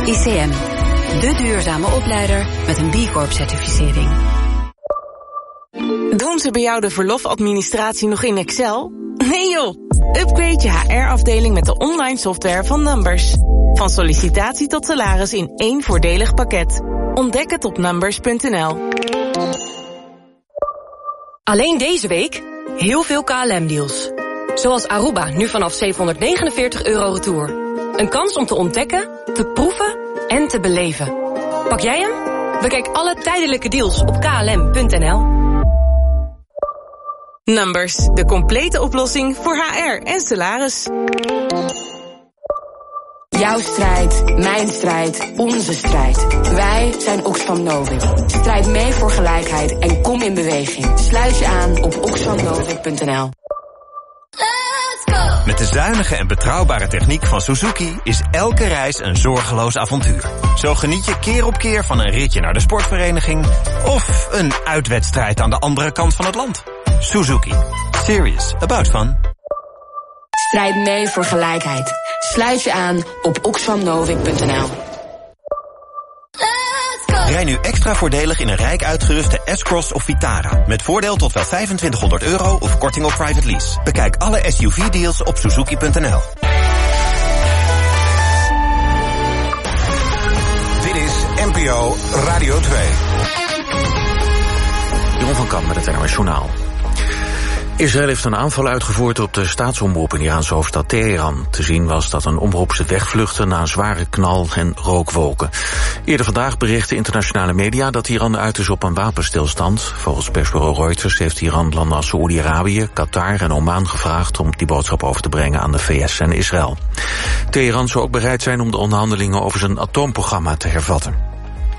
ICM, de duurzame opleider met een B Corp-certificering. Doen ze bij jou de verlofadministratie nog in Excel? Nee joh! Upgrade je HR-afdeling met de online software van Numbers. Van sollicitatie tot salaris in één voordelig pakket. Ontdek het op numbers.nl. Alleen deze week heel veel KLM-deals. Zoals Aruba, nu vanaf €749 retour. Een kans om te ontdekken, te proeven en te beleven. Pak jij hem? Bekijk alle tijdelijke deals op klm.nl. Numbers, de complete oplossing voor HR en salaris. Jouw strijd, mijn strijd, onze strijd. Wij zijn Oxfam Novib. Strijd mee voor gelijkheid en kom in beweging. Sluit je aan op oxfamnovib.nl. Met de zuinige en betrouwbare techniek van Suzuki is elke reis een zorgeloos avontuur. Zo geniet je keer op keer van een ritje naar de sportvereniging of een uitwedstrijd aan de andere kant van het land. Suzuki. Serious about fun. Strijd mee voor gelijkheid. Sluit je aan op oxfamnovib.nl. Rij nu extra voordelig in een rijk uitgeruste S-Cross of Vitara. Met voordeel tot wel €2500 of korting op private lease. Bekijk alle SUV-deals op suzuki.nl. Dit is NPO Radio 2. Jeroen van Kamp met het NOS Journaal. Israël heeft een aanval uitgevoerd op de staatsomroep in de Iraanse hoofdstad Teheran. Te zien was dat een omroepster wegvluchtte na een zware knal en rookwolken. Eerder vandaag berichtte internationale media dat Iran uit is op een wapenstilstand. Volgens persbureau Reuters heeft Iran landen als Saoedi-Arabië, Qatar en Oman gevraagd om die boodschap over te brengen aan de VS en Israël. Teheran zou ook bereid zijn om de onderhandelingen over zijn atoomprogramma te hervatten.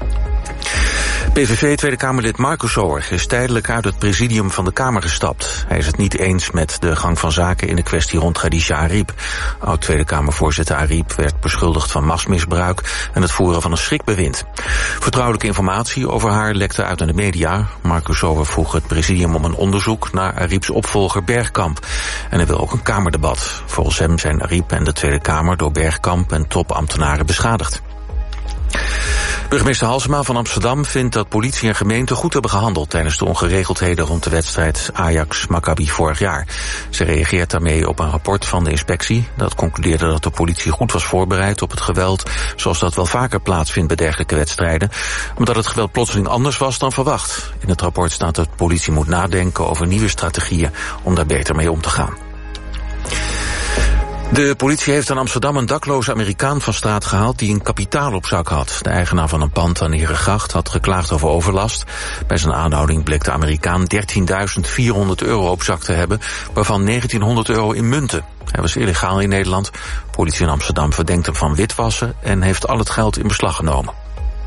PVV Tweede Kamerlid Marco Soer is tijdelijk uit het presidium van de Kamer gestapt. Hij is het niet eens met de gang van zaken in de kwestie rond Khadija Ariep. Oud-Tweede Kamervoorzitter Ariep werd beschuldigd van machtsmisbruik en het voeren van een schrikbewind. Vertrouwelijke informatie over haar lekte uit naar de media. Marco Soer vroeg het presidium om een onderzoek naar Ariep's opvolger Bergkamp. En hij wil ook een Kamerdebat. Volgens hem zijn Ariep en de Tweede Kamer door Bergkamp en topambtenaren beschadigd. Burgemeester Halsema van Amsterdam vindt dat politie en gemeente goed hebben gehandeld tijdens de ongeregeldheden rond de wedstrijd Ajax-Maccabi vorig jaar. Ze reageert daarmee op een rapport van de inspectie dat concludeerde dat de politie goed was voorbereid op het geweld, zoals dat wel vaker plaatsvindt bij dergelijke wedstrijden, omdat het geweld plotseling anders was dan verwacht. In het rapport staat dat de politie moet nadenken over nieuwe strategieën om daar beter mee om te gaan. De politie heeft in Amsterdam een dakloze Amerikaan van straat gehaald die een kapitaal op zak had. De eigenaar van een pand aan de Herengracht had geklaagd over overlast. Bij zijn aanhouding bleek de Amerikaan €13.400 op zak te hebben, waarvan €1900 in munten. Hij was illegaal in Nederland. Politie in Amsterdam verdenkt hem van witwassen en heeft al het geld in beslag genomen.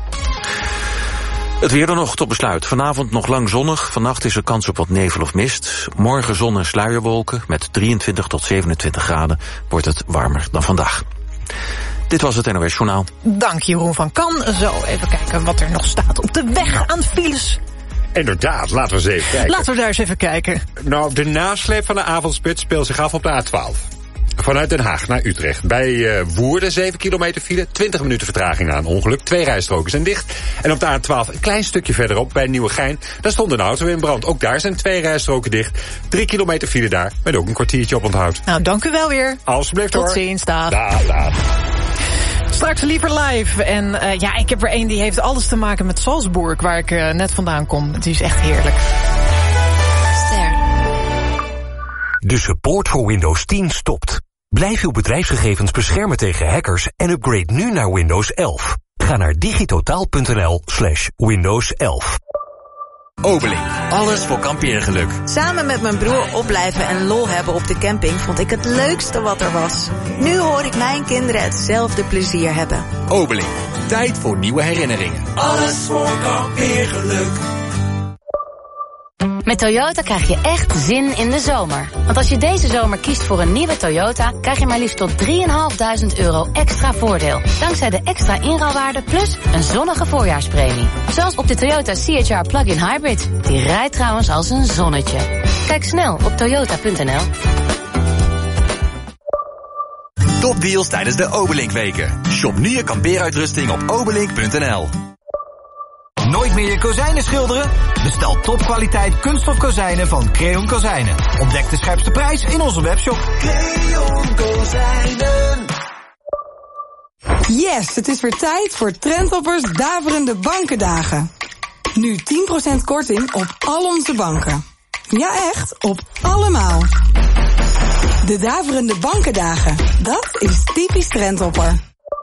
Het weer dan nog tot besluit. Vanavond nog lang zonnig. Vannacht is er kans op wat nevel of mist. Morgen zon en sluierwolken. Met 23 tot 27 graden wordt het warmer dan vandaag. Dit was het NOS Journaal. Dank Jeroen van Kan. Zo, even kijken wat er nog staat op de weg aan files. Inderdaad, laten we eens even kijken. Laten we daar eens even kijken. Nou, de nasleep van de avondspits speelt zich af op de A12. Vanuit Den Haag naar Utrecht. Bij Woerden 7 kilometer file, 20 minuten vertraging na een ongeluk. 2 rijstroken zijn dicht. En op de A12 een klein stukje verderop bij Nieuwegein. Daar stond een auto in brand. Ook daar zijn 2 rijstroken dicht. 3 kilometer file daar, met ook een kwartiertje op onthoud. Nou, dank u wel weer. Alsjeblieft hoor. Tot ziens, dag. Dag. Straks liever live. En ik heb er een die heeft alles te maken met Salzburg, waar ik net vandaan kom. Het is echt heerlijk. De support voor Windows 10 stopt. Blijf uw bedrijfsgegevens beschermen tegen hackers en upgrade nu naar Windows 11. Ga naar digitotaal.nl/Windows 11. Obeling. Alles voor kampeergeluk. Samen met mijn broer opblijven en lol hebben op de camping vond ik het leukste wat er was. Nu hoor ik mijn kinderen hetzelfde plezier hebben. Obeling. Tijd voor nieuwe herinneringen. Alles voor kampeergeluk. Met Toyota krijg je echt zin in de zomer. Want als je deze zomer kiest voor een nieuwe Toyota, krijg je maar liefst tot €3.500 extra voordeel. Dankzij de extra inruilwaarde plus een zonnige voorjaarspremie. Zoals op de Toyota CHR Plug-in Hybrid. Die rijdt trouwens als een zonnetje. Kijk snel op toyota.nl. Topdeals tijdens de Obelink-weken. Shop nu je kampeeruitrusting op obelink.nl. Nooit meer je kozijnen schilderen? Bestel topkwaliteit kunststof kozijnen van Creon Kozijnen. Ontdek de scherpste prijs in onze webshop. Creon Kozijnen. Yes, het is weer tijd voor Trendhoppers Daverende Bankendagen. Nu 10% korting op al onze banken. Ja echt, op allemaal. De Daverende Bankendagen, dat is typisch Trendhopper.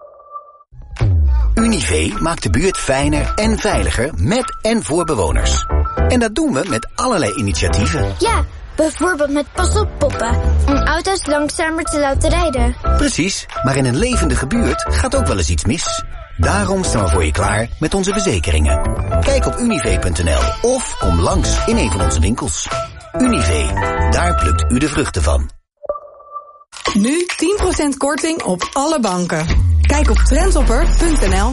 Univé maakt de buurt fijner en veiliger met en voor bewoners. En dat doen we met allerlei initiatieven. Ja, bijvoorbeeld met Pas op Poppen, om auto's langzamer te laten rijden. Precies, maar in een levendige buurt gaat ook wel eens iets mis. Daarom staan we voor je klaar met onze verzekeringen. Kijk op univé.nl of kom langs in een van onze winkels. Univé, daar plukt u de vruchten van. Nu 10% korting op alle banken. Kijk op trendhopper.nl.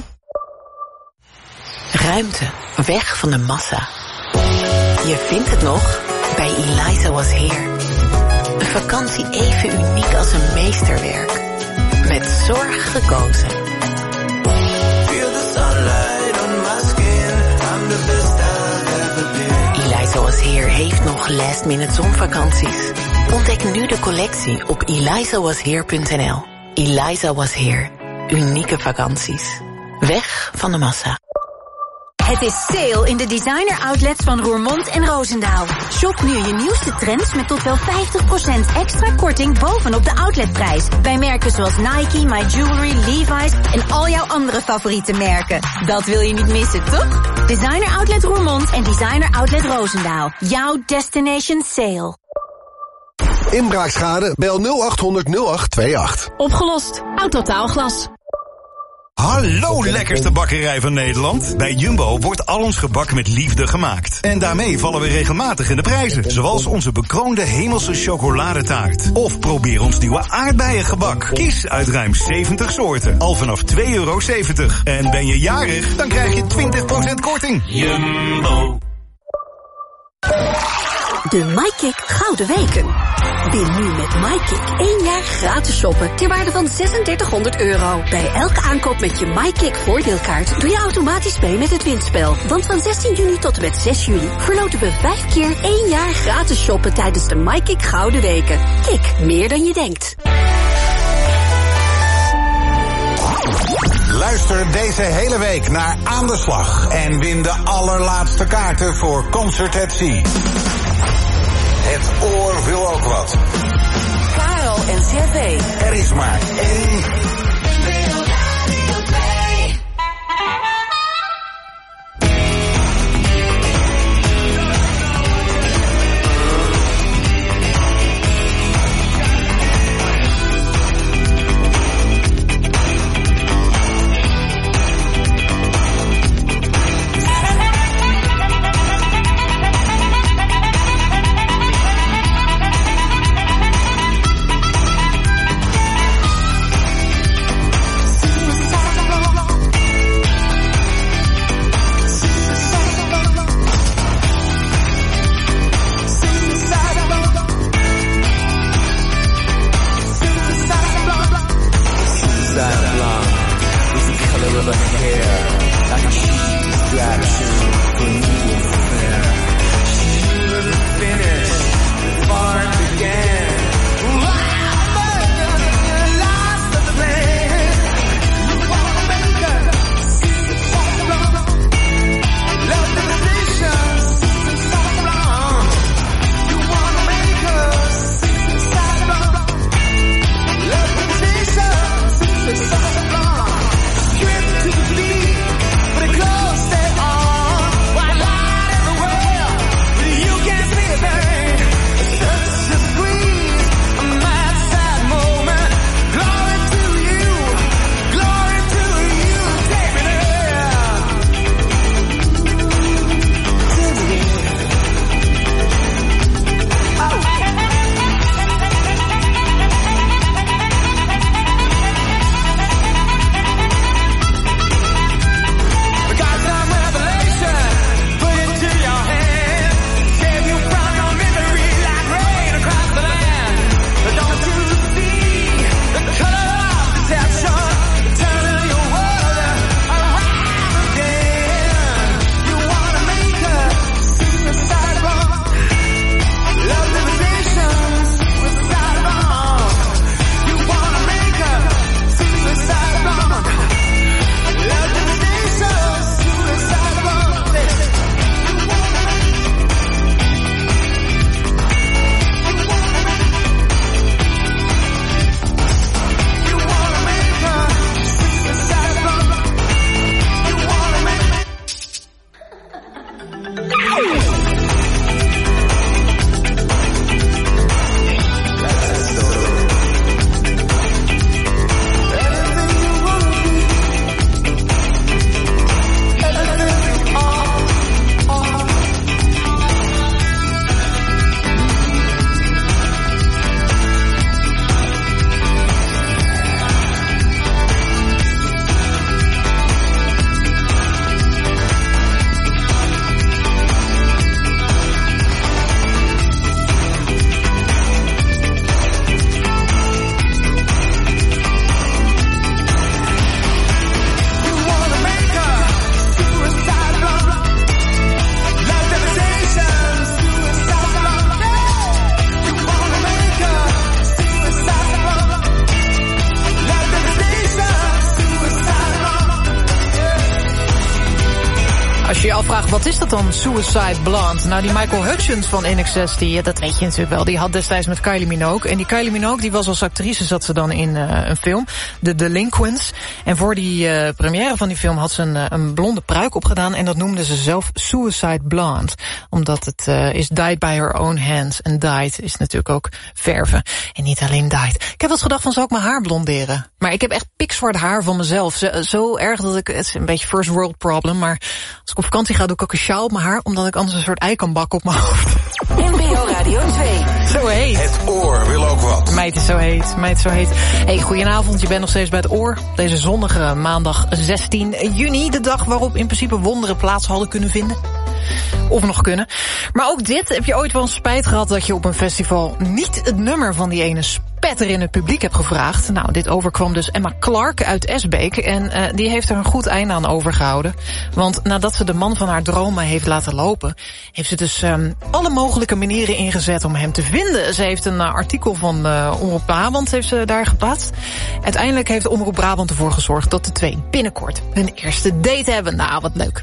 Ruimte, weg van de massa. Je vindt het nog bij Eliza Was Here. Een vakantie even uniek als een meesterwerk. Met zorg gekozen. Eliza Was Here heeft nog last-minute zonvakanties. Ontdek nu de collectie op elizawashere.nl. Eliza Was Here. Unieke vakanties. Weg van de massa. Het is sale in de designer outlets van Roermond en Roosendaal. Shop nu je nieuwste trends met tot wel 50% extra korting bovenop de outletprijs. Bij merken zoals Nike, My Jewelry, Levi's en al jouw andere favoriete merken. Dat wil je niet missen, toch? Designer Outlet Roermond en Designer Outlet Roosendaal. Jouw destination sale. Inbraakschade? Bel 0800 0828. Opgelost. Autotaalglas. Hallo lekkerste bakkerij van Nederland. Bij Jumbo wordt al ons gebak met liefde gemaakt. En daarmee vallen we regelmatig in de prijzen. Zoals onze bekroonde hemelse chocoladetaart. Of probeer ons nieuwe aardbeiengebak. Kies uit ruim 70 soorten. Al vanaf €2,70. En ben je jarig, dan krijg je 20% korting. Jumbo. De MyKick Gouden Weken. Win nu met MyKick 1 jaar gratis shoppen ter waarde van €3600. Bij elke aankoop met je MyKick voordeelkaart doe je automatisch mee met het winspel. Want van 16 juni tot en met 6 juli verloten we 5 keer 1 jaar gratis shoppen tijdens de MyKick Gouden Weken. Kik, meer dan je denkt. Luister deze hele week naar Aan de Slag en win de allerlaatste kaarten voor Concert at Sea. Het oor wil ook wat. Karel en CV. Er is maar één. Als je je afvraagt, wat is dat dan, Suicide Blonde? Nou, die Michael Hutchins van INXS, dat weet je natuurlijk wel. Die had destijds met Kylie Minogue. En die Kylie Minogue, die was als actrice, zat ze dan in een film, The Delinquents. En voor die première van die film had ze een blonde pruik opgedaan. En dat noemde ze zelf Suicide Blonde. Omdat het is dyed by her own hands. En dyed is natuurlijk ook verven. En niet alleen dyed. Ik heb wel eens gedacht van, zou ik mijn haar blonderen? Maar ik heb echt pikzwart haar van mezelf. Zo erg dat het is een beetje first world problem. Maar als ik op vakantie ga, doe ik ook een sjaal op mijn haar, omdat ik anders een soort ei kan bakken op mijn hoofd. NPO Radio 2. Zo heet. Het oor wil ook wat. Meid is zo heet. Hey, goedenavond. Je bent nog steeds bij het oor. Deze zonnige maandag 16 juni. De dag waarop in principe wonderen plaats hadden kunnen vinden. Of nog kunnen. Maar ook dit, heb je ooit wel spijt gehad dat je op een festival niet het nummer van die ene spetter in het publiek hebt gevraagd? Nou, dit overkwam dus Emma Clark uit Esbeek. En die heeft er een goed einde aan overgehouden. Want nadat ze de man van haar dromen heeft laten lopen, heeft ze dus alle mogelijke manieren ingezet om hem te vinden. Ze heeft een artikel van Omroep Brabant heeft ze daar geplaatst. Uiteindelijk heeft Omroep Brabant ervoor gezorgd dat de twee binnenkort hun eerste date hebben. Nou, wat leuk.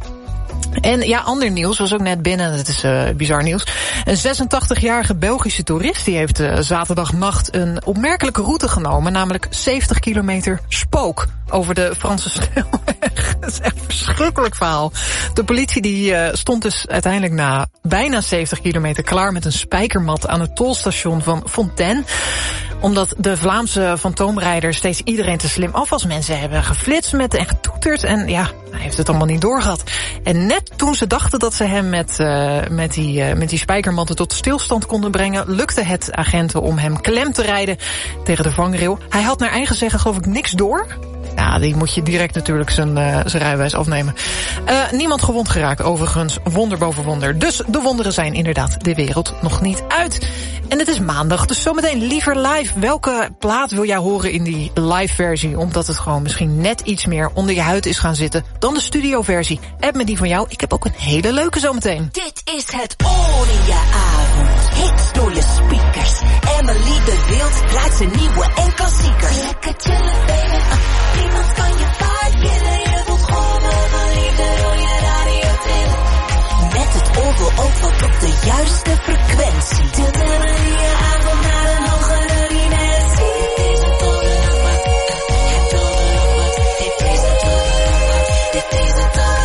En ja, ander nieuws was ook net binnen, dat is bizar nieuws. Een 86-jarige Belgische toerist die heeft zaterdagnacht een opmerkelijke route genomen, namelijk 70 kilometer spook over de Franse snelweg. Dat is echt een verschrikkelijk verhaal. De politie die stond dus uiteindelijk na bijna 70 kilometer klaar met een spijkermat aan het tolstation van Fontaine. Omdat de Vlaamse fantoomrijder steeds iedereen te slim afwas. Mensen hebben geflitst en getoeterd. En ja, hij heeft het allemaal niet doorgehad. En net toen ze dachten dat ze hem met die spijkermatten tot stilstand konden brengen, lukte het agenten om hem klem te rijden tegen de vangrail. Hij had naar eigen zeggen geloof ik niks door. Ja, die moet je direct natuurlijk zijn rijbewijs afnemen. Niemand gewond geraakt, overigens. Wonder boven wonder. Dus de wonderen zijn inderdaad de wereld nog niet uit. En het is maandag, dus zometeen liever live. Welke plaat wil jij horen in die live versie? Omdat het gewoon misschien net iets meer onder je huid is gaan zitten dan de studio versie. App me die van jou. Ik heb ook een hele leuke zometeen. Dit is het oor in je avond. Hits door je speakers. Emily de Wild draait zijn nieuwe en klassiekers. Lekker chillen, baby. Niemand kan je vaart willen. Je voelt golven van liefde door je radio trillen. Met het oor wil ook wat op de juiste frequentie. Tilt Emily je avond naar een hogere dimensie. Dit is een torenlak. Het torenlak. Dit is een torenlak. Dit is een torenlak.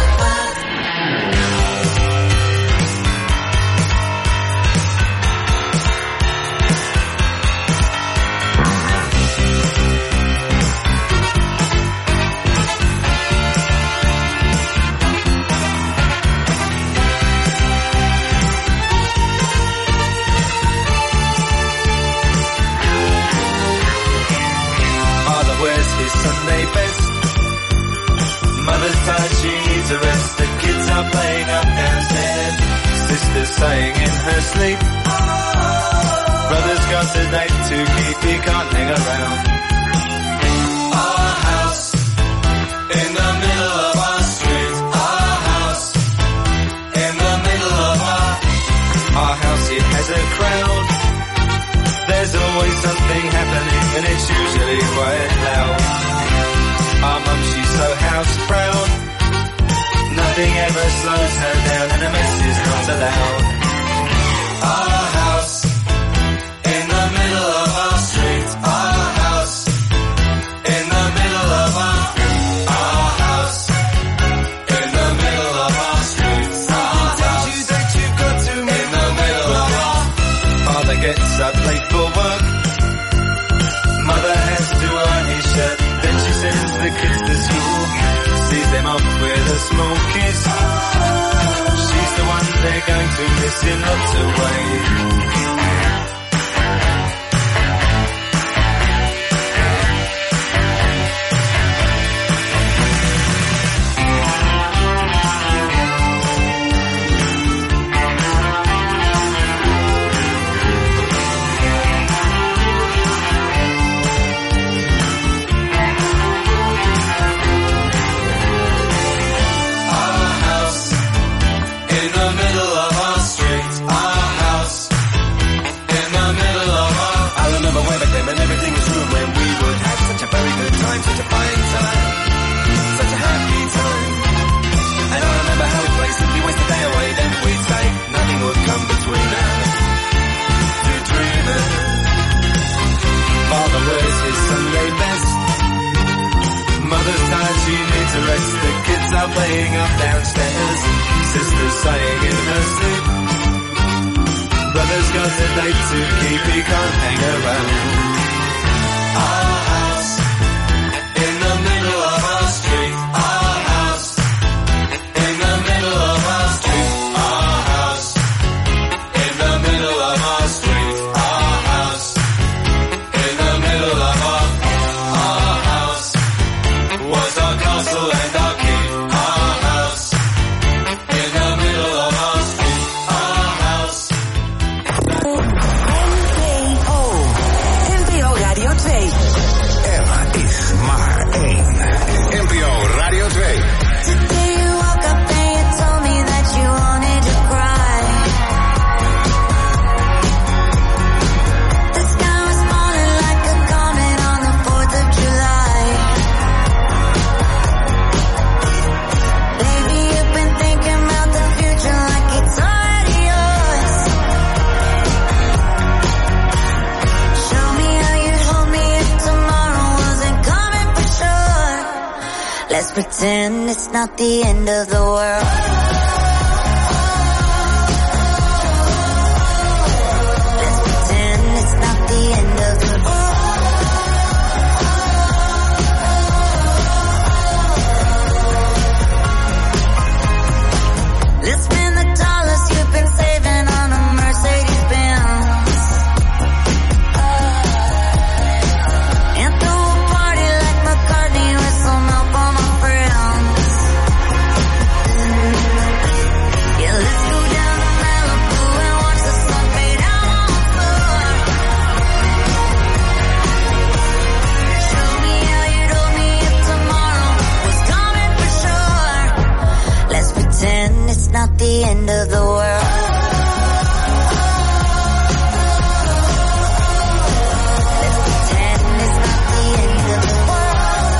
Sunday best. Mother's tired, she needs a rest. The kids are playing up downstairs. Sister's sighing in her sleep. Brother's got the date to keep, he can't hang around. Our house in the middle of our street. Our house in the middle of our house. It has a crowd. There's always something happening, and it's usually quite loud. Our mum, she's so house proud. Nothing ever slows her down, and a mess is not allowed. Our house in the middle of our street. Our house in the middle of our house in the middle of our street. Our house that you've got to in the middle of our. Father gets up late for work. Mother has to iron his shirt. Then she sends the kids to school. Sees them off with a small kiss. She's the one they're going to miss in lots of ways. In the middle of our street, our house playing up downstairs. Sister's sighing in her sleep. Brother's got a date to keep, he can't hang around. Our house in the middle of our street. Our house in the middle of our street. Our house in the middle of our street. Our house in the middle of our house was our castle and our king. Our house in the middle of our street. Our house. NPO Radio 2. Er is maar één. NPO Radio 2. Today you woke up and you told me that you wanted to cry. The sky was falling like a comet on the 4th of July. Baby, you've been thinking about the future like it's already yours. Show me how you'd hold me if tomorrow wasn't coming for sure. Let's pretend it's not the end of the world. Let's pretend it's not the end of the world. Let's spend the dollars you've been saving on a Mercedes Benz. And throw a party like McCartney with some help on my friends. Yeah, let's go down to Malibu and watch the sun fade out on the floor. Show me how you'd hold me if tomorrow was coming for sure. Let's pretend it's not the end of the world. Let's pretend it's not the end of the world.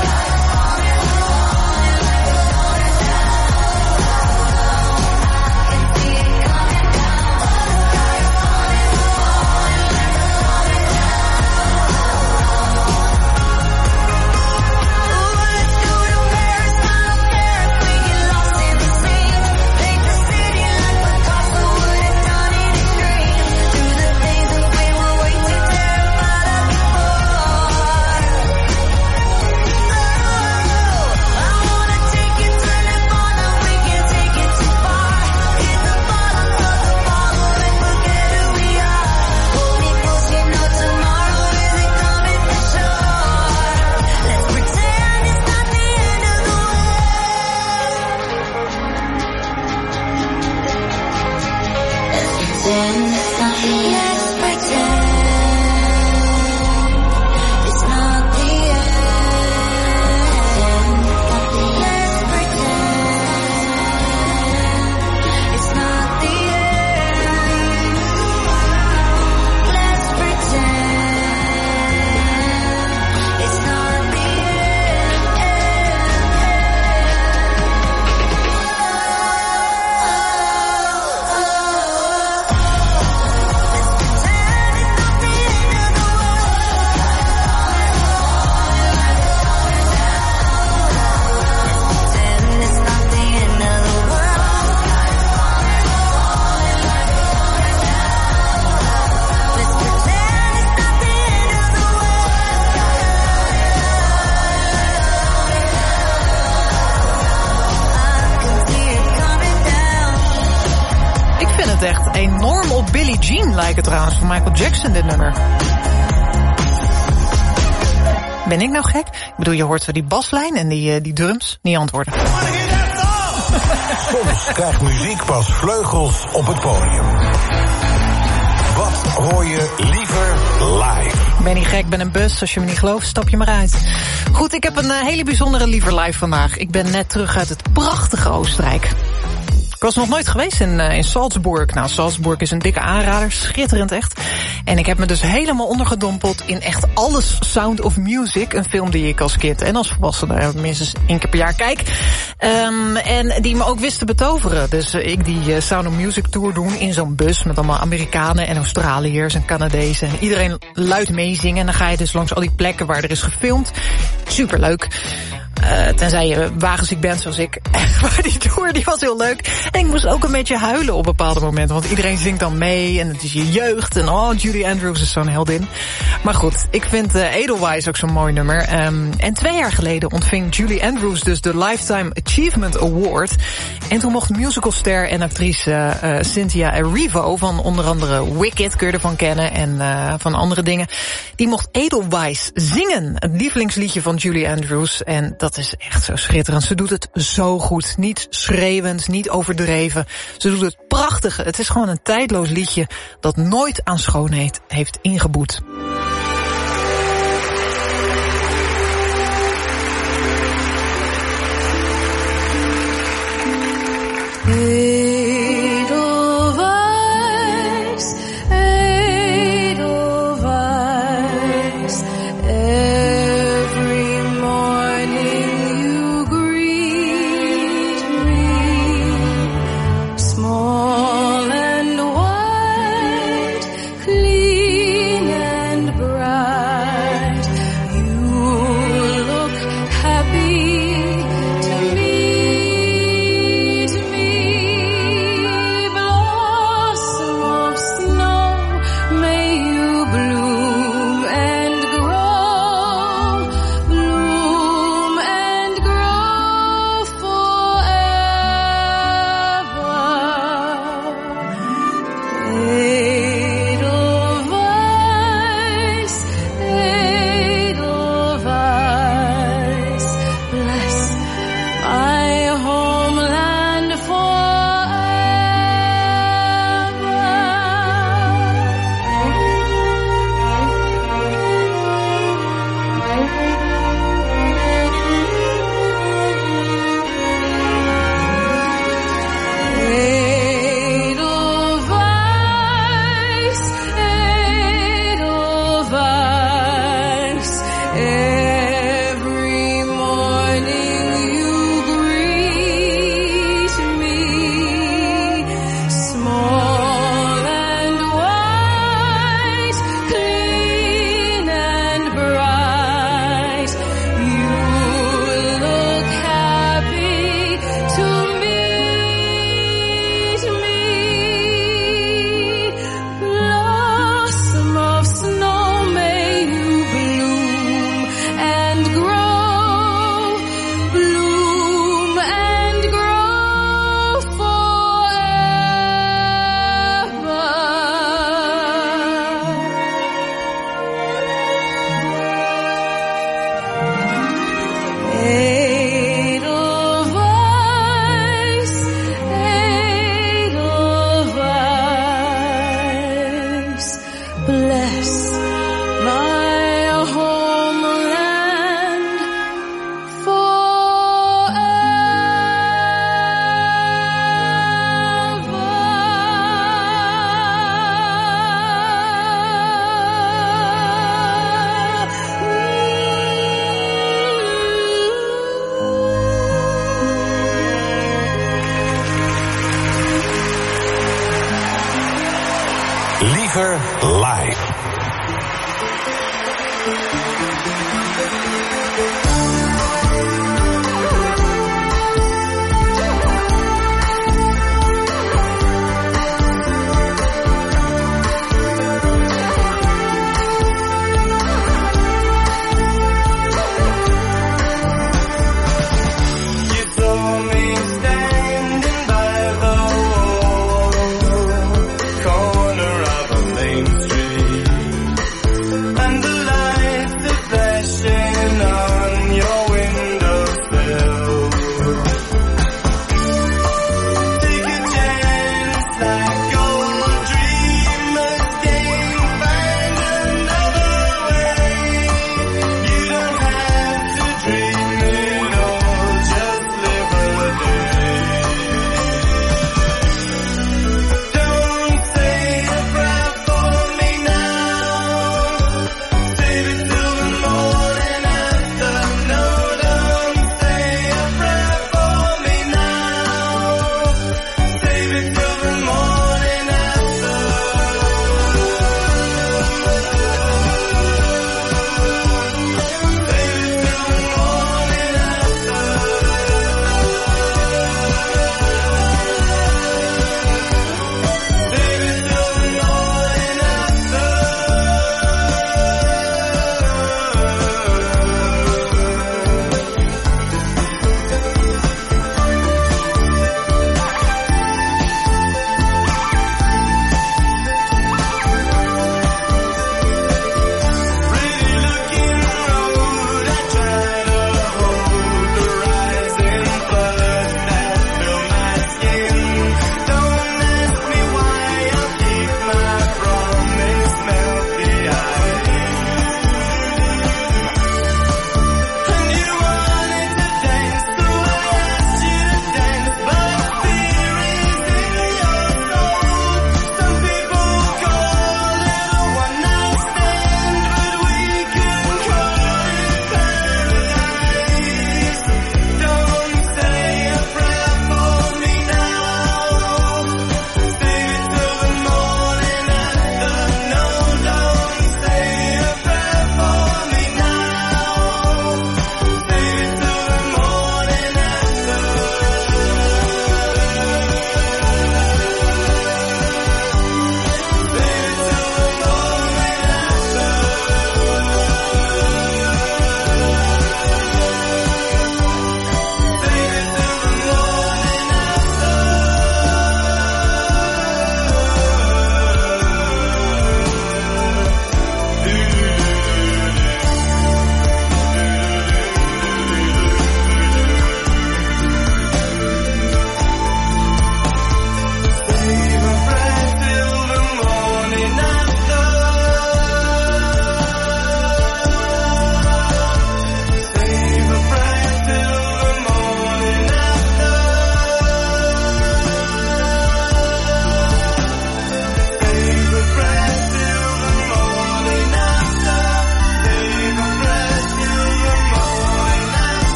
Echt enorm op Billie Jean lijken trouwens, van Michael Jackson dit nummer. Ben ik nou gek? Ik bedoel, je hoort die baslijn en die drums niet antwoorden. Soms krijgt muziek pas vleugels op het podium. Wat hoor je liever live? Ik ben niet gek, ben een bus. Als je me niet gelooft, stap je maar uit. Goed, ik heb een hele bijzondere liever live vandaag. Ik ben net terug uit het prachtige Oostenrijk. Ik was nog nooit geweest in Salzburg. Nou, Salzburg is een dikke aanrader, schitterend echt. En ik heb me dus helemaal ondergedompeld in echt alles Sound of Music. Een film die ik als kind en als volwassene minstens 1 keer per jaar kijk. En die me ook wist te betoveren. Dus ik die Sound of Music tour doen in zo'n bus met allemaal Amerikanen en Australiërs en Canadezen. En iedereen luid meezingen. En dan ga je dus langs al die plekken waar er is gefilmd. Superleuk. Tenzij je wagenziek bent zoals ik. Maar die tour die was heel leuk. En ik moest ook een beetje huilen op bepaalde momenten. Want iedereen zingt dan mee. En het is je jeugd. En Julie Andrews is zo'n heldin. Maar goed, ik vind Edelweiss ook zo'n mooi nummer. En 2 jaar geleden ontving Julie Andrews dus de Lifetime Achievement Award. En toen mocht musicalster en actrice Cynthia Erivo van onder andere Wicked, kun je ervan kennen, en van andere dingen. Die mocht Edelweiss zingen. Het lievelingsliedje van Julie Andrews. En dat is echt zo schitterend. Ze doet het zo goed. Niet schreeuwend, niet overdreven. Ze doet het prachtig. Het is gewoon een tijdloos liedje dat nooit aan schoonheid heeft ingeboet. Edelweiss, Edelweiss, every morning you greet me, small and white, clean and bright, you look happy to meet me. Blossom of snow, may you bloom and grow forever. Edelweiss, Edelweiss, bless my homeland Edelweiss, Edelweiss, every morning you greet me, small and white, clean and bright, you look happy to meet me. Blossom of snow, may you bloom and grow forever. Edelweiss, Edelweiss, bless my homeland Liever live. You saw me standing by the wall, corner of a main street.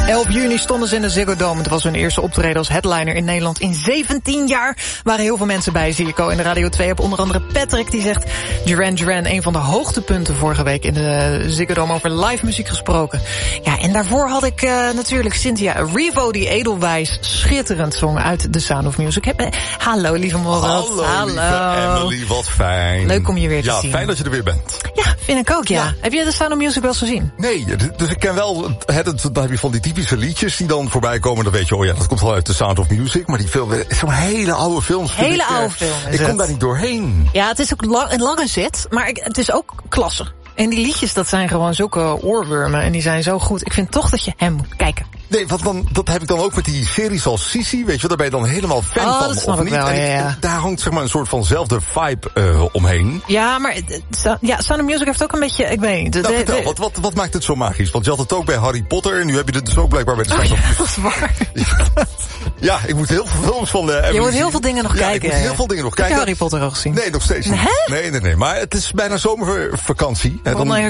11 juni stonden ze in de Ziggo Dome. Het was hun eerste optreden als headliner in Nederland in 17 jaar. Waren heel veel mensen bij, zie ik al in de Radio 2. Heb onder andere Patrick, die zegt... Duran Duran, een van de hoogtepunten vorige week in de Ziggo Dome over live muziek gesproken. Ja, en daarvoor had ik natuurlijk Cynthia Erivo, die edelwijs schitterend zong uit The Sound of Music. Hallo, lieve Morat. Hallo, lieve Emily, wat fijn. Leuk om je weer te zien. Ja, fijn dat je er weer bent. Ja, vind ik ook, ja. Heb je The Sound of Music wel eens gezien? Nee, dus ik ken wel... Dan heb je van die typische liedjes die dan voorbij komen. Dan weet je, oh ja, dat komt wel uit The Sound of Music. Maar die film is zo'n hele oude film. Hele oude film is Ik kom daar niet doorheen. Ja, het is ook een lange zit, maar het is ook klasse. En die liedjes, dat zijn gewoon zulke oorwormen. En die zijn zo goed. Ik vind toch dat je hem moet kijken. Nee, dat heb ik dan ook met die series als Sisi, weet je, daar ben je dan helemaal fan van, dat snap of ik niet? wel, en ja. Daar hangt zeg maar een soort vanzelfde vibe omheen. Ja, maar Sound of Music heeft ook een beetje, ik weet niet. Vertel, wat maakt het zo magisch? Want je had het ook bij Harry Potter en nu heb je het dus ook blijkbaar bij de Sound of Music. Dat is waar. Ja, ik moet heel veel films van je moet heel veel dingen nog kijken. Ik moet heel veel dingen nog kijken. Heb je Harry Potter al gezien? Nee, nog steeds niet. Nee. Maar het is bijna zomervakantie.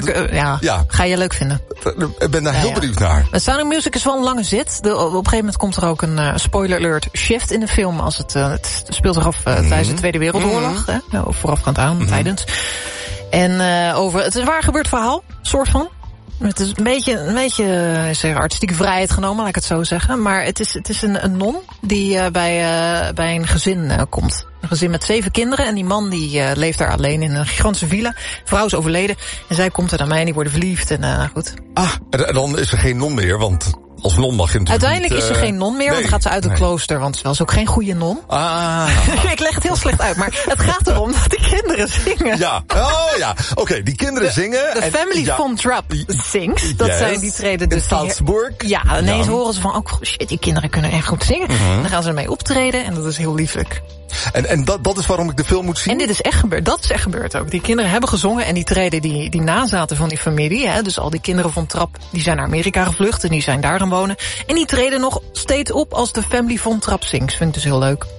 Ga je leuk vinden. Ik ben daar heel benieuwd naar. Sound of Music is wel een lange zit. Op een gegeven moment komt er ook een spoiler alert shift in de film. Als het speelt zich af tijdens de Tweede Wereldoorlog. Of voorafgaand aan, tijdens. En het is een waar gebeurd verhaal, soort van. Het is een beetje artistieke vrijheid genomen, laat ik het zo zeggen. Maar het is een non die bij een gezin komt. Een gezin met 7 kinderen. En die man die leeft daar alleen in een gigantische villa. Vrouw is overleden. En zij komt er naar mij en die worden verliefd. En goed. En dan is er geen non meer, want... Als non mag je natuurlijk uiteindelijk is er geen non meer, want dan gaat ze uit het klooster. Want ze was ook geen goede non. Ik leg het heel slecht uit, maar het gaat erom dat die kinderen zingen. Ja, oké, die kinderen zingen. De family von Trapp sings. Dat zijn die treden dus. In Salzburg. Ja, ineens horen ze van, shit, die kinderen kunnen echt goed zingen. Dan gaan ze ermee optreden en dat is heel lieflijk. En dat is waarom ik de film moet zien? En dit is echt gebeurd. Dat is echt gebeurd ook. Die kinderen hebben gezongen en die treden die nazaten van die familie. Hè, dus al die kinderen van Trapp, die zijn naar Amerika gevlucht en die zijn daar gaan wonen. En die treden nog steeds op als de family von Trapp sings. Vind ik dus heel leuk.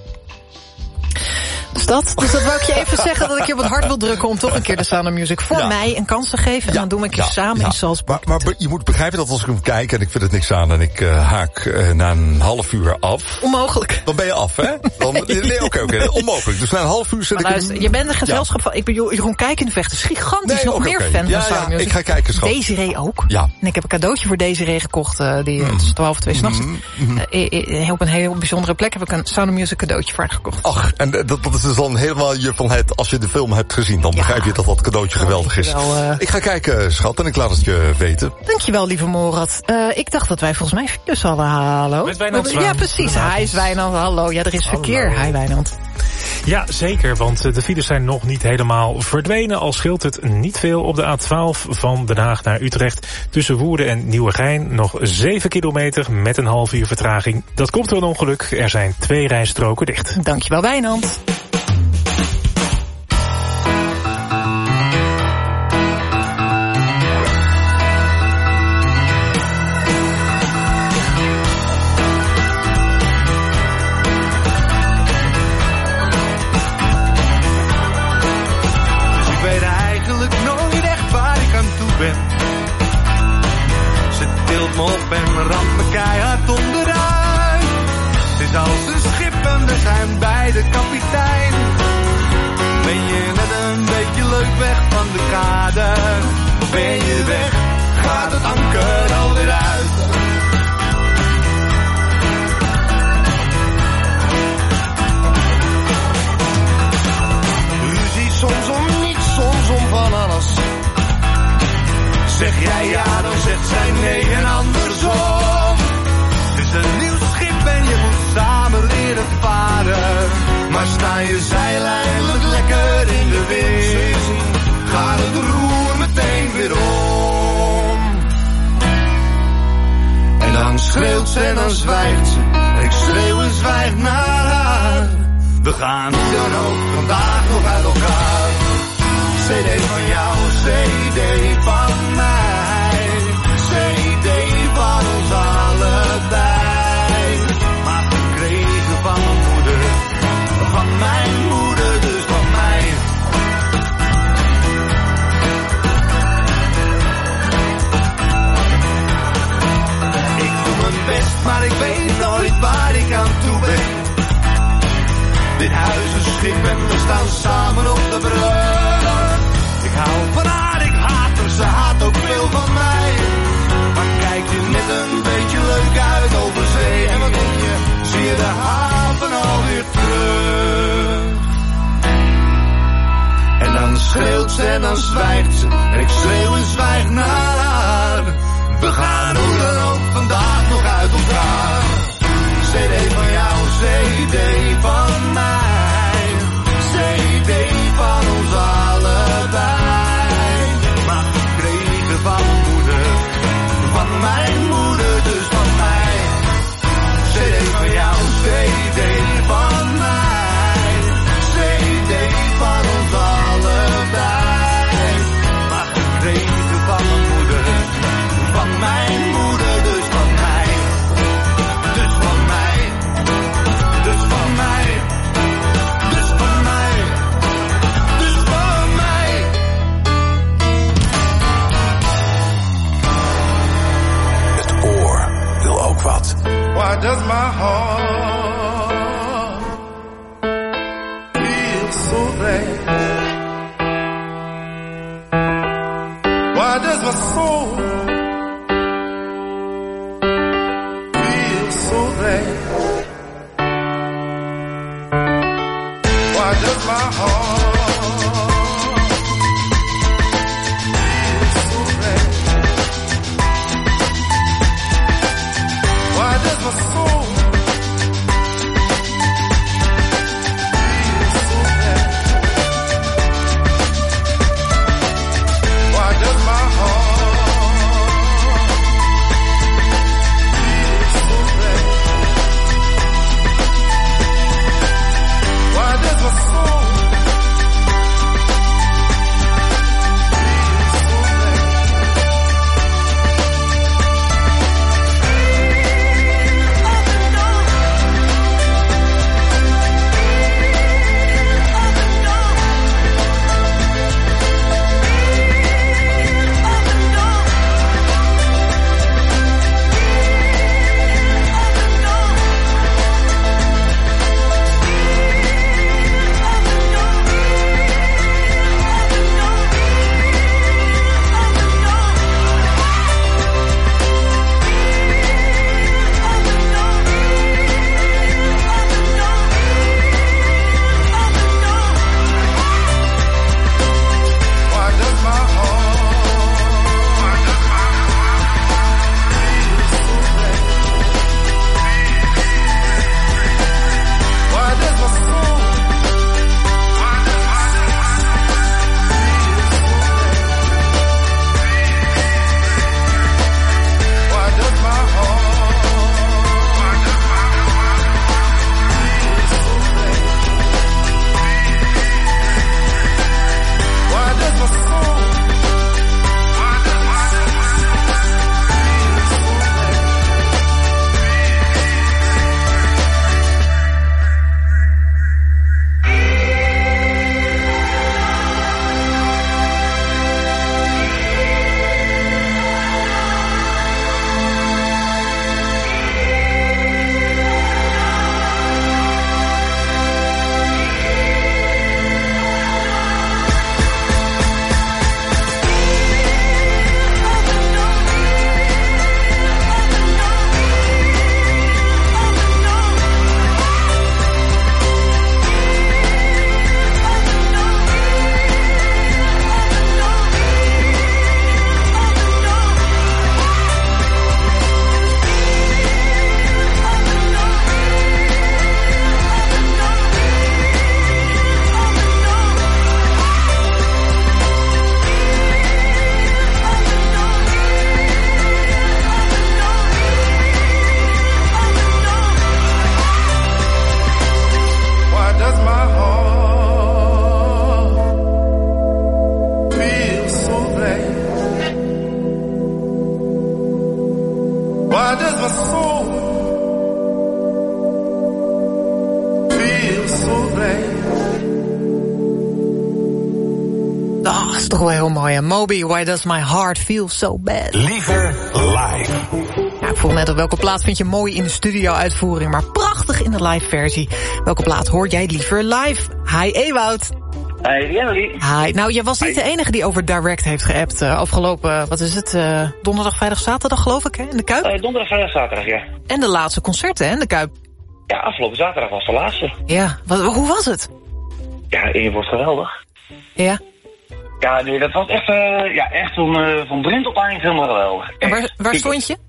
Dus dat wou ik je even zeggen, dat ik je op het hart wil drukken om toch een keer de Sound of Music voor mij een kans te geven. En dan doen we een keer samen in Salzburg. Maar je moet begrijpen dat als ik hem kijk en ik vind het niks aan en ik haak na een half uur af. Onmogelijk. Dan ben je af, hè? Nee, oké. Onmogelijk. Dus na een half uur zit ik... Je bent een gezelschap van... Ik ben Jeroen Kijkenvecht is gigantisch nog meer fan van Sound of Music. Ik ga kijken, schat. Desiree ook. Ja. En ik heb een cadeautje voor Desiree gekocht. Die tussen 12 en 2 s'nachts. Op een heel bijzondere plek heb ik een Sound of Music cadeautje voor haar gekocht. Ach, en dat is dus dan helemaal als je de film hebt gezien, dan begrijp je dat cadeautje geweldig is. Ik ga kijken, schat, en ik laat het je weten. Dankjewel, lieve Morat. Ik dacht dat wij volgens mij files hadden. Hallo? Met Wijnand. Ja, precies. Hij is Wijnand. Hallo. Ja, er is verkeer. Hi, Wijnand. Ja, zeker, want de files zijn nog niet helemaal verdwenen. Al scheelt het niet veel op de A12 van Den Haag naar Utrecht. Tussen Woerden en Nieuwegein nog 7 kilometer met een half uur vertraging. Dat komt door een ongeluk. Er zijn 2 rijstroken dicht. Dankjewel, Wijnand. Op en ramt me keihard onderuit. Het is als een schip en we zijn bij de kapitein. Ben je net een beetje leuk weg van de kade? Ben je weg, gaat het anker alweer uit. Ruzie soms om niets, soms om van alles. Zeg jij ja, dan zegt zij nee en andersom. Het is een nieuw schip en je moet samen leren varen. Maar sta je zeil eindelijk lekker in de wind, gaat het roer meteen weer om. En dan schreeuwt ze en dan zwijgt ze. Ik schreeuw en zwijg naar haar. We gaan hoe dan ook vandaag nog uit elkaar. CD van jou, CD van mij. CD van ons allebei. Maar gekregen van mijn moeder. Van mijn moeder, dus van mij. Ik doe mijn samen op de brug. Ik hou van haar, ik haat haar, ze haat ook veel van mij. Maar kijk je net een beetje leuk uit over zee. En wat denk je, zie je de haven alweer terug. En dan schreeuwt ze en dan zwijgt ze. En ik schreeuw en zwijg naar haar. We gaan hoe dan ook vandaag nog uit elkaar. CD van jou, CD van mij. CD van ons allebei. Maar gekregen van mijn moeder. Van mijn moeder, dus van mij. CD van jou, CD van mij. CD van ons allebei. Maar gekregen van mijn moeder. Van mijn moeder, dus van mij. Dus van mij. Dus van mij. Dus van mij. Dus van mij. Het oor wil ook wat. Why does my heart feel so bad? Why does my soul feel so bad? Why does my heart feel so bad? Why does my soul feel so bad? Why does my heart feel so bad? Why does my soul Why does my soul feel so bad? Dat is toch wel heel mooi, hè? Moby, Why Does My Heart Feel So Bad? Liever live. Ja, ik vroeg net op welke plaat vind je mooi in de studio-uitvoering, maar prachtig in de live versie. Welke plaat hoort jij liever live? Hi Ewout. Hey, Emily. Hi. Nou, jij was niet de enige die over Direct heeft geappt afgelopen, wat is het, donderdag, vrijdag, zaterdag geloof ik, hè, in de Kuip? Donderdag, vrijdag, zaterdag, ja. En de laatste concerten, hè, in de Kuip? Ja, afgelopen zaterdag was de laatste. Ja, hoe was het? Ja, het wordt geweldig. Ja? Ja, nee, dat was echt, echt van begin tot eind helemaal geweldig. En waar stond je?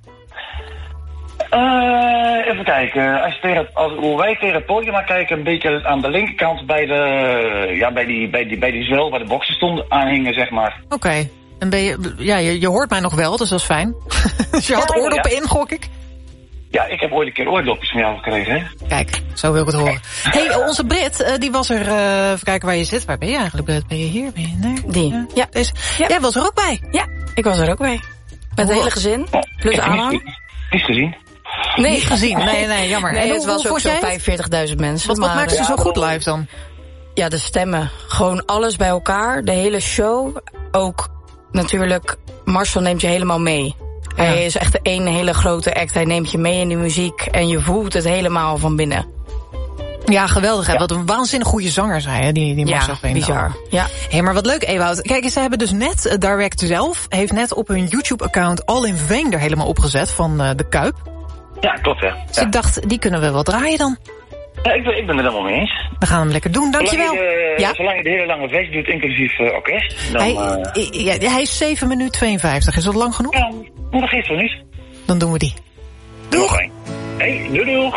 Even kijken. Hoe wij tegen het podium maar kijken, een beetje aan de linkerkant bij die zwel waar de boksen stonden aanhingen, zeg maar. Oké. En je hoort mij nog wel, dus dat is fijn. Dus je had oordoppen in, gok ik? Ja, ik heb ooit een keer oordopjes van jou gekregen, hè? Kijk, zo wil ik het horen. Hey, onze Brit, die was er... even kijken waar je zit. Waar ben je eigenlijk, Brit? Ben je hier? Ben je daar? Die. Ja. Jij was er ook bij? Ja, ik was er ook bij. Met het hele gezin, plus Alan. Niet gezien? Nee, niet gezien. Nee, jammer. Nee, het was ook zo'n 45.000 mensen. Wat maakt ze zo goed live dan? Ja, de stemmen. Gewoon alles bij elkaar. De hele show. Ook natuurlijk, Marcel neemt je helemaal mee. Ja. Hij is echt een hele grote act. Hij neemt je mee in die muziek. En je voelt het helemaal van binnen. Ja, geweldig. Hè? Wat een waanzinnig goede zanger zei, hè? Die Marcel Veenendaal. Bizar. Ja. Hey, maar wat leuk, Ewout. Kijk eens, ze hebben dus net, Direct zelf... heeft net op hun YouTube-account All in Vain er helemaal opgezet van de Kuip. Ja, klopt, ja. Dus ik dacht, die kunnen we wel draaien dan. Ja, ik ben het helemaal mee eens. We gaan hem lekker doen, dankjewel. Zolang je de hele lange versie doet, inclusief orkest. Dan, hij is 7 minuten 52. Is dat lang genoeg? Ja, dat geeft wel niet. Dan doen we die. Doeg! Hey, doeg!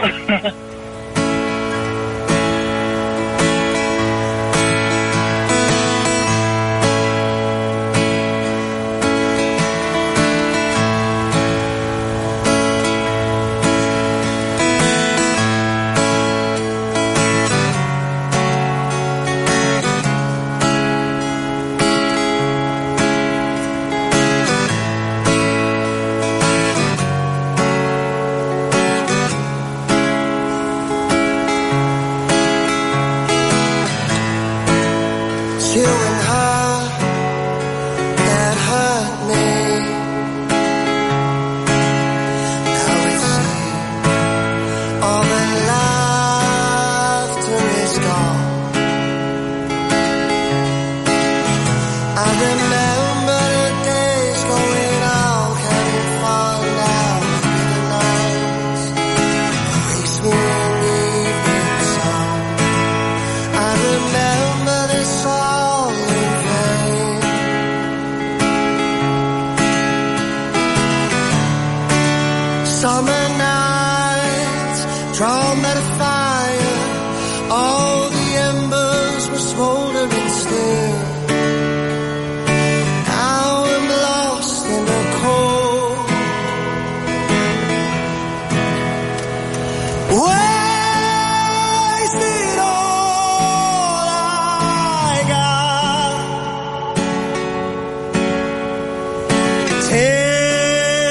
Taste the sour from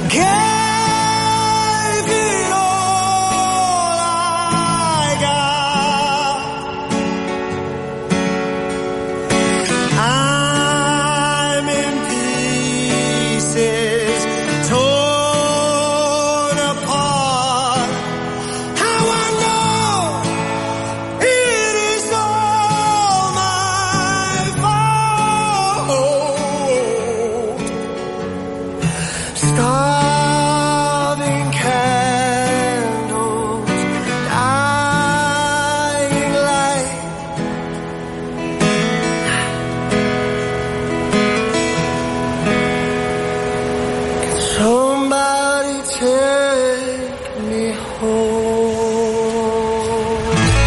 gave it all I got. I'm in pieces, torn apart. How I know it is all my fault. Starving candles, dying light. Somebody take me home.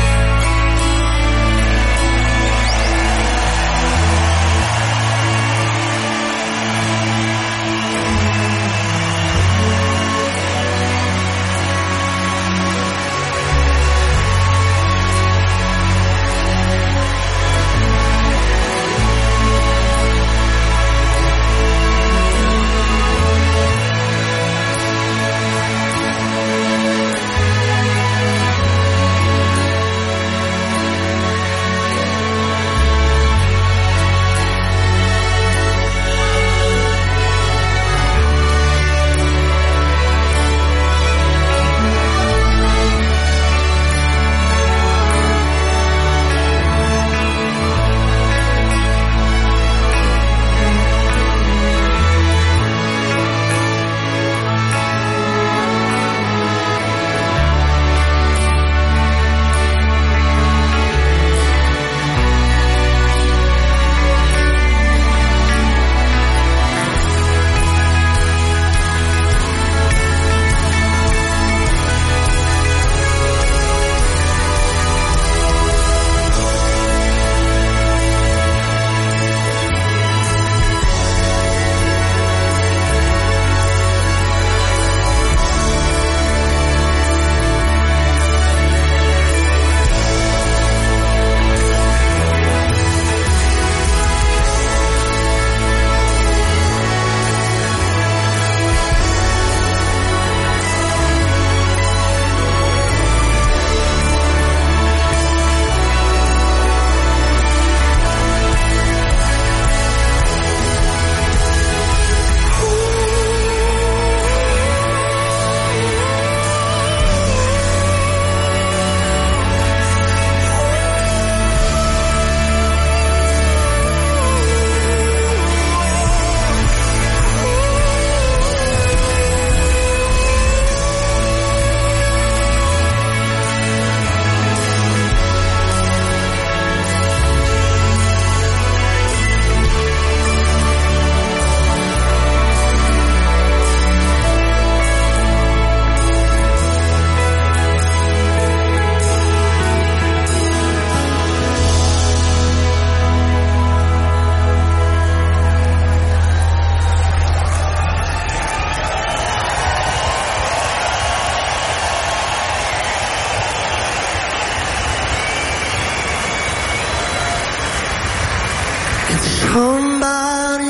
Somebody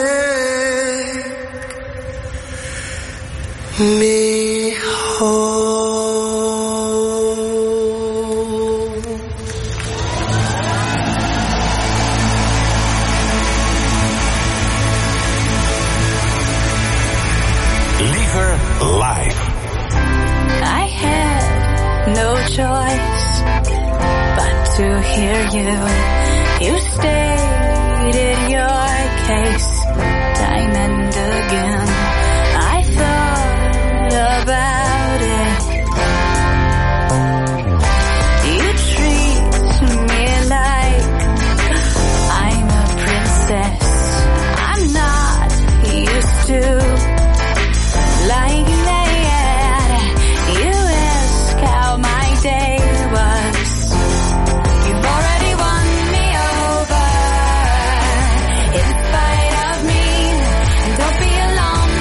take me home. Liever live. I had no choice but to hear you. You stated your case time and again. I thought about it. You treat me like I'm a princess. I'm not used to like that. You ask how my day was. You've already won me over in spite of me. And don't be alarmed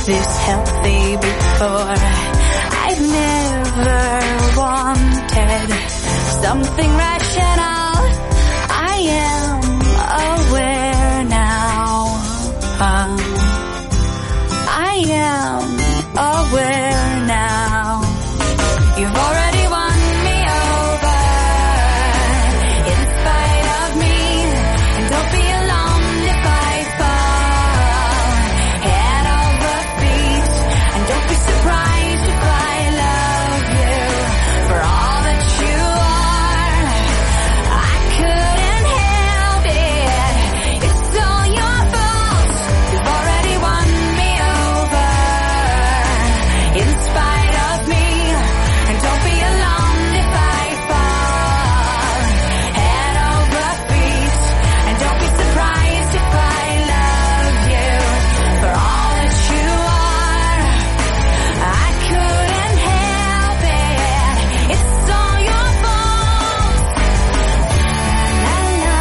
this healthy before. I've never wanted something rational. I am aware now. I am aware now. You've already won me over in spite of me, and don't be alarmed if I fall head over feet, and don't be surprised if I love you for all that you are. I couldn't help it, it's all your fault. You've already won me over in spite of me, and don't be alarmed if I fall head over feet, and don't be surprised if I love you for all that you are. I couldn't help it, it's all your fault. La la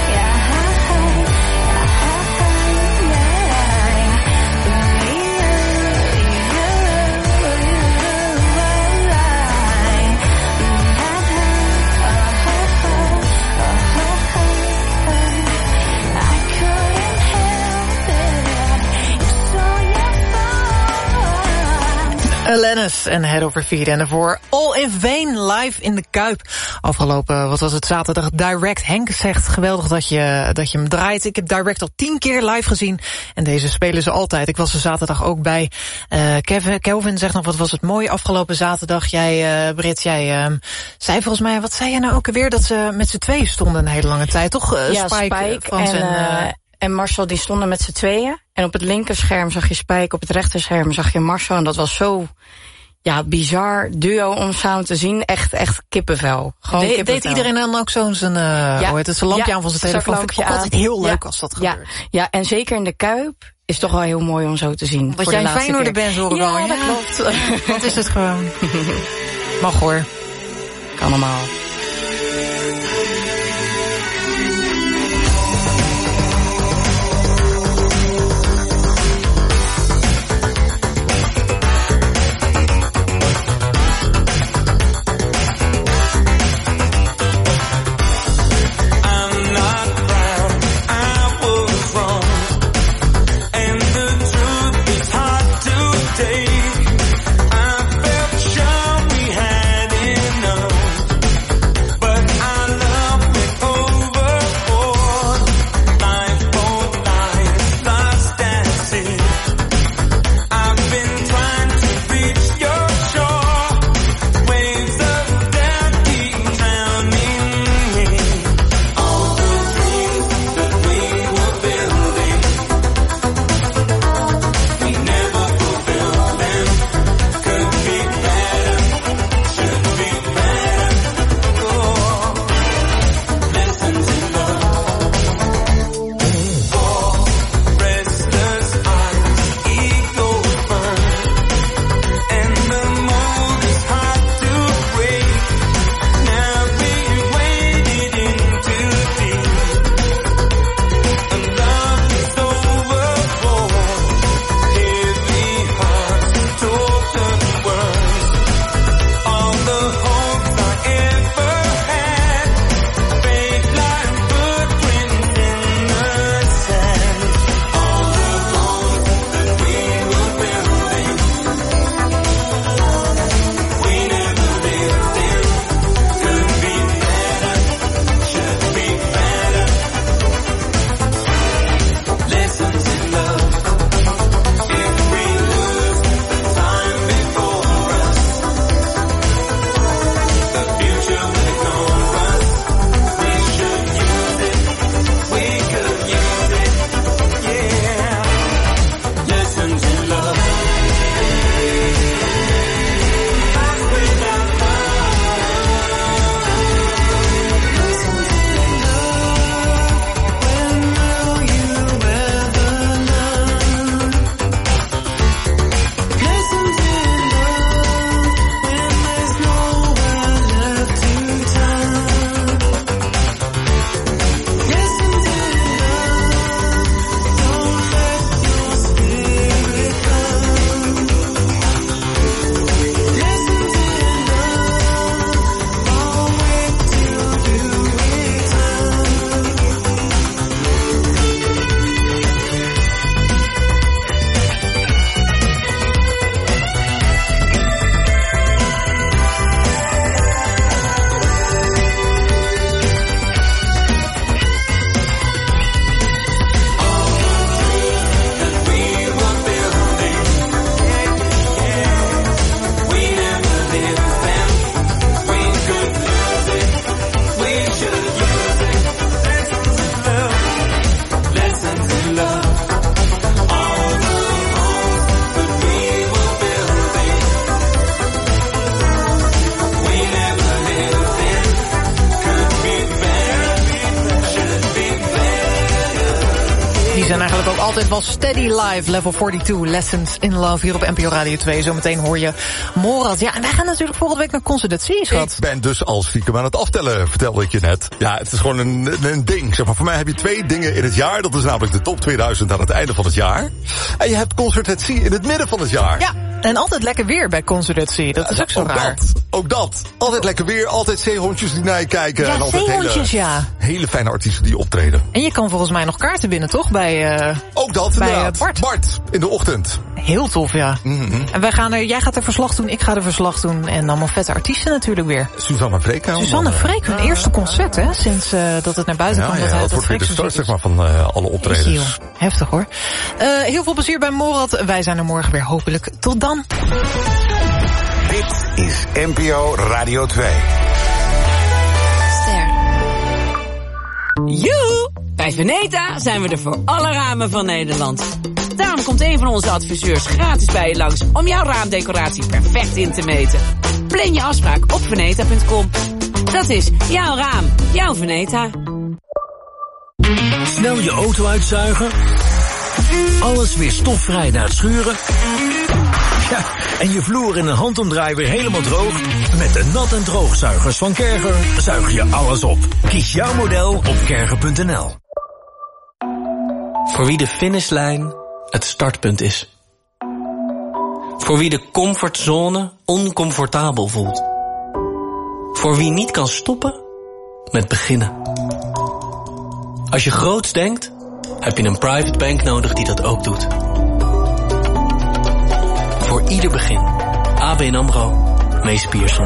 Alanis en Head Over Feet. En daarvoor All in Vain live in de Kuip. Afgelopen, wat was het, zaterdag Direct. Henk zegt geweldig dat je hem draait. Ik heb Direct al 10 keer live gezien. En deze spelen ze altijd. Ik was er zaterdag ook bij. Kelvin zegt nog, wat was het mooi afgelopen zaterdag. Jij, Brit, jij zei volgens mij, wat zei jij nou ook alweer? Dat ze met z'n tweeën stonden een hele lange tijd, toch? Ja, Spike Frans en Marcel, die stonden met z'n tweeën. En op het linkerscherm zag je Spike, op het rechterscherm zag je Marcel. En dat was zo, ja, bizar duo om samen te zien. Echt kippenvel. Gewoon kippenvel. Deed iedereen dan ook zo'n zijn lampje aan van zijn telefoon? Vind ik ook altijd heel leuk als dat gebeurt. Ja, en zeker in de Kuip is toch wel heel mooi om zo te zien. Dat jij een Feyenoorder bent, hoor ik wel. Ja, dat klopt. Wat is het gewoon? Mag hoor. Kan allemaal. I felt sure we had enough. Dit was Steady Live, level 42, Lessons in Love, hier op NPO Radio 2. Zometeen hoor je Morad. Ja, en wij gaan natuurlijk volgende week naar Concert Sea, schat. Ik ben dus al stiekem aan het aftellen, vertelde ik je net. Ja, het is gewoon een ding. Zeg maar, voor mij heb je 2 dingen in het jaar. Dat is namelijk de top 2000 aan het einde van het jaar. En je hebt Concert Sea in het midden van het jaar. Ja, en altijd lekker weer bij Concert Sea. Dat is ook zo raar. Ook dat. Altijd lekker weer, altijd zeehondjes die naar je kijken. Ja, en altijd zeehondjes, hele fijne artiesten die optreden. En je kan volgens mij nog kaarten winnen, toch? Ook dat, bij inderdaad. Bart, in de ochtend. Heel tof, ja. Mm-hmm. En jij gaat er verslag doen, ik ga er verslag doen. En allemaal vette artiesten natuurlijk weer. Susanne Freek. Susanne Freek, hun eerste concert, hè? Sinds dat het naar buiten kwam. Dat wordt weer de start, zeg maar, van alle optredens. Heftig, hoor. Heel veel plezier bij Morad. Wij zijn er morgen weer, hopelijk. Tot dan. Dit is NPO Radio 2. Joehoe! Bij Veneta zijn we er voor alle ramen van Nederland. Daarom komt een van onze adviseurs gratis bij je langs om jouw raamdecoratie perfect in te meten. Plan je afspraak op veneta.com. Dat is jouw raam, jouw Veneta. Snel je auto uitzuigen? Alles weer stofvrij na het schuren? Ja, en je vloer in een handomdraai weer helemaal droog? Met de nat- en droogzuigers van Kerger zuig je alles op. Kies jouw model op kerger.nl. Voor wie de finishlijn het startpunt is. Voor wie de comfortzone oncomfortabel voelt. Voor wie niet kan stoppen met beginnen. Als je groots denkt, heb je een private bank nodig die dat ook doet. Voor ieder begin. ABN AMRO, Mees Pierson.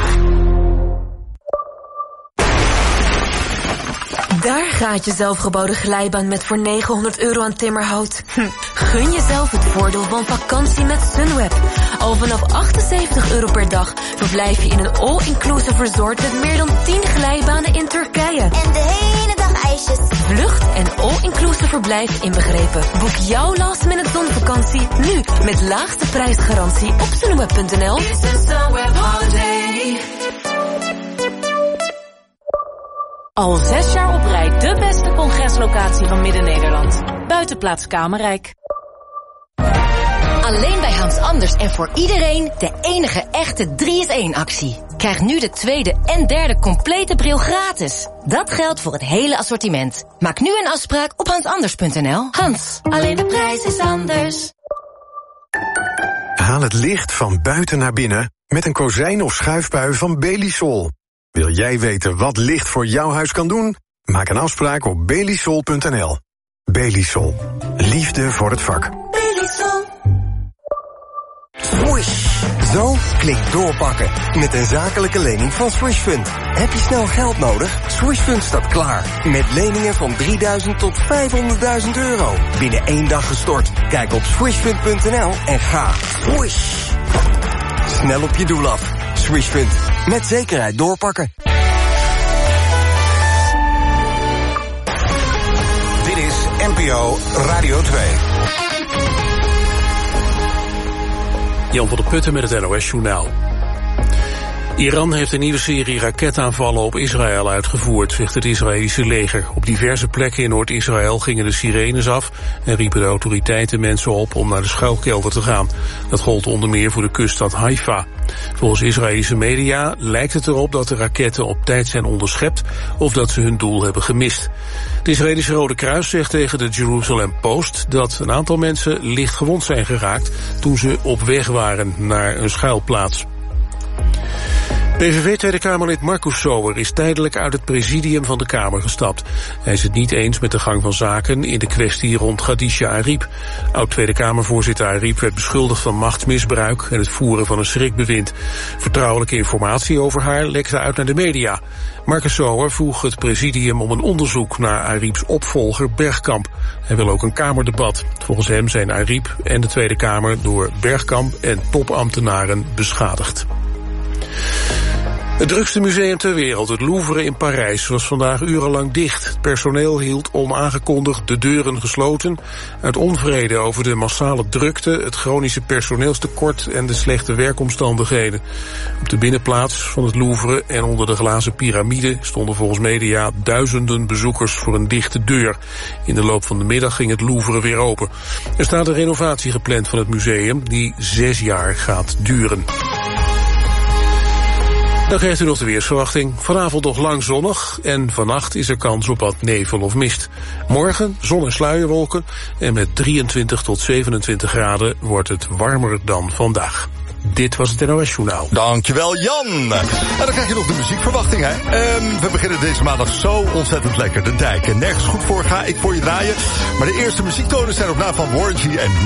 Daar gaat je zelfgebouwde glijbaan met voor €900 aan timmerhout. Gun jezelf het voordeel van vakantie met Sunweb. Al vanaf €78 per dag verblijf je in een all-inclusive resort met meer dan 10 glijbanen in Turkije. En de hele dag ijsjes. Vlucht en all-inclusive verblijf inbegrepen. Boek jouw last-minute zonvakantie nu met laagste prijsgarantie op sunweb.nl. Al 6 jaar op rij de beste congreslocatie van Midden-Nederland. Buitenplaats Kamerrijk. Alleen bij Hans Anders en voor iedereen de enige echte 3-in-1-actie. Krijg nu de tweede en derde complete bril gratis. Dat geldt voor het hele assortiment. Maak nu een afspraak op hansanders.nl. Hans, alleen de prijs is anders. Haal het licht van buiten naar binnen met een kozijn of schuifbui van Belisol. Wil jij weten wat licht voor jouw huis kan doen? Maak een afspraak op belisol.nl. Belisol. Liefde voor het vak. Belisol. Swoosh. Zo klinkt doorpakken. Met een zakelijke lening van Swish Fund. Heb je snel geld nodig? Swish Fund staat klaar. Met leningen van 3.000 tot 500.000 euro. Binnen 1 dag gestort. Kijk op swishfund.nl en ga. Swoosh. Snel op je doel af. Swish Fund. Met zekerheid doorpakken. Dit is NPO Radio 2. Jan van der Putten met het NOS-journaal. Iran heeft een nieuwe serie raketaanvallen op Israël uitgevoerd, zegt het Israëlische leger. Op diverse plekken in Noord-Israël gingen de sirenes af en riepen de autoriteiten mensen op om naar de schuilkelder te gaan. Dat gold onder meer voor de kuststad Haifa. Volgens Israëlische media lijkt het erop dat de raketten op tijd zijn onderschept of dat ze hun doel hebben gemist. Het Israëlische Rode Kruis zegt tegen de Jerusalem Post dat een aantal mensen licht gewond zijn geraakt toen ze op weg waren naar een schuilplaats. PVV Tweede Kamerlid Marcus Sauer is tijdelijk uit het presidium van de Kamer gestapt. Hij is het niet eens met de gang van zaken in de kwestie rond Khadija Ariep. Oud-Tweede Kamervoorzitter Ariep werd beschuldigd van machtsmisbruik en het voeren van een schrikbewind. Vertrouwelijke informatie over haar lekte uit naar de media. Marcus Sauer vroeg het presidium om een onderzoek naar Arieps opvolger Bergkamp. Hij wil ook een Kamerdebat. Volgens hem zijn Ariep en de Tweede Kamer door Bergkamp en topambtenaren beschadigd. Het drukste museum ter wereld, het Louvre in Parijs, was vandaag urenlang dicht. Het personeel hield onaangekondigd de deuren gesloten uit onvrede over de massale drukte, het chronische personeelstekort en de slechte werkomstandigheden. Op de binnenplaats van het Louvre en onder de glazen piramide stonden volgens media duizenden bezoekers voor een dichte deur. In de loop van de middag ging het Louvre weer open. Er staat een renovatie gepland van het museum die 6 jaar gaat duren. Dan krijgt u nog de weersverwachting. Vanavond nog lang zonnig en vannacht is er kans op wat nevel of mist. Morgen zon en sluierwolken en met 23 tot 27 graden wordt het warmer dan vandaag. Dit was het NOS Journaal. Dankjewel, Jan. En dan krijg je nog de muziekverwachting, hè. We beginnen deze maandag zo ontzettend lekker. De Dijk. En nergens goed voor ga ik voor je draaien. Maar de eerste muziektonen zijn op naam van Warranty en